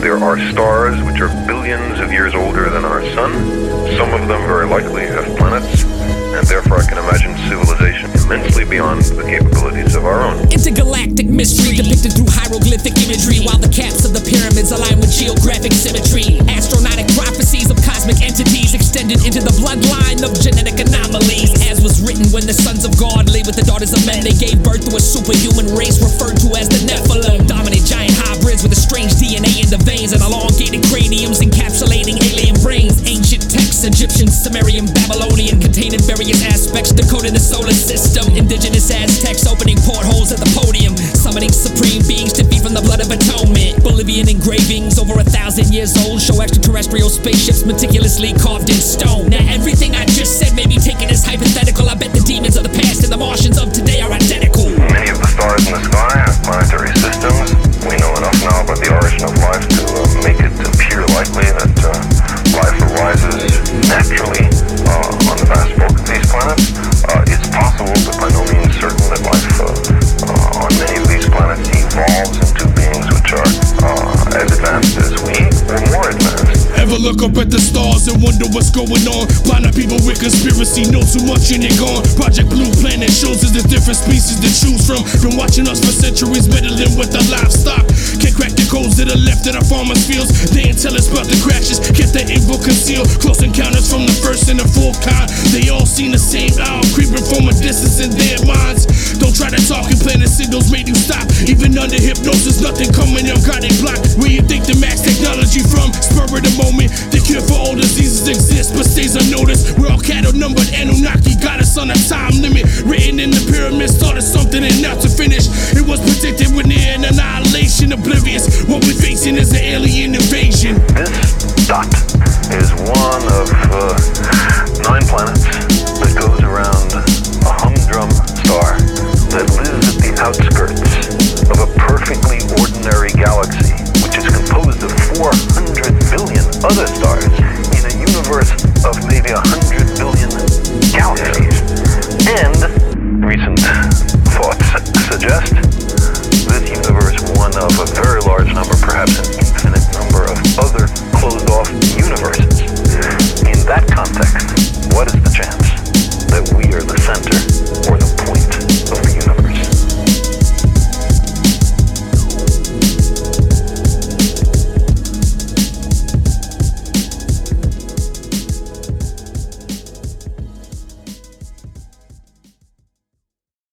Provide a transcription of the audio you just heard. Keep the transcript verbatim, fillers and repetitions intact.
There are stars which are billions of years older than our sun. Some of them very likely have planets, and therefore I can imagine civilization immensely beyond the capabilities of our own. Intergalactic mystery depicted through hieroglyphic imagery, while the caps of the pyramids align with geographic symmetry. Astronautic prophecies of cosmic entities extended into the bloodline of genetic anomalies. As was written, when the sons of God lay with the daughters of men, they gave birth to a superhuman race referred to as the Nephilim. Dominant giant hybrids with a strange D N A in the veins and elongated craniums encapsulating alien brains. Ancient texts, Egyptian, Sumerian, Babylonian, containing various aspects decoding the solar system. Indigenous Aztecs opening portholes at the podium, summoning supreme beings to feed from the blood of atonement. Bolivian engravings over a thousand years old show extraterrestrial spaceships meticulously carved in stone. Now everything I just said may be taken as hypothetical. I bet the demons of the past and the Martians of today are identical. Many of the stars in the sky have planetary systems. We know enough now about the origin of life to uh, make it appear likely that uh, life arises naturally uh, on the vast bulk of these planets. Uh, it's possible, but by no means certain, that life uh, uh, on many of these planets evolves into beings which are uh, as advanced as we, or more advanced. Ever look up at the stars and wonder what's going on? Blind people with conspiracy know too much and they're gone. Project Blue Planet shows us there's different species to choose from. Been watching us for centuries, meddling with the livestock. Can't crack the codes that are left at our farmers' fields. They ain't tell us about the crashes, kept the info concealed. Close encounters from the first and the fourth kind. They all seen the same owl creeping from a distance in their minds. Don't try to talk and plan the signals made you stop. Even under hypnosis, nothing coming up, got it blocked. Where you think the max technology from? Spur of the moment. The cure for all diseases exists but stays unnoticed. We're all cattle numbered, Anunnaki got us on a time limit. Written in the pyramids, started something and now to finish. It was predicted with near annihilation, oblivious. What we're facing is an alien invasion.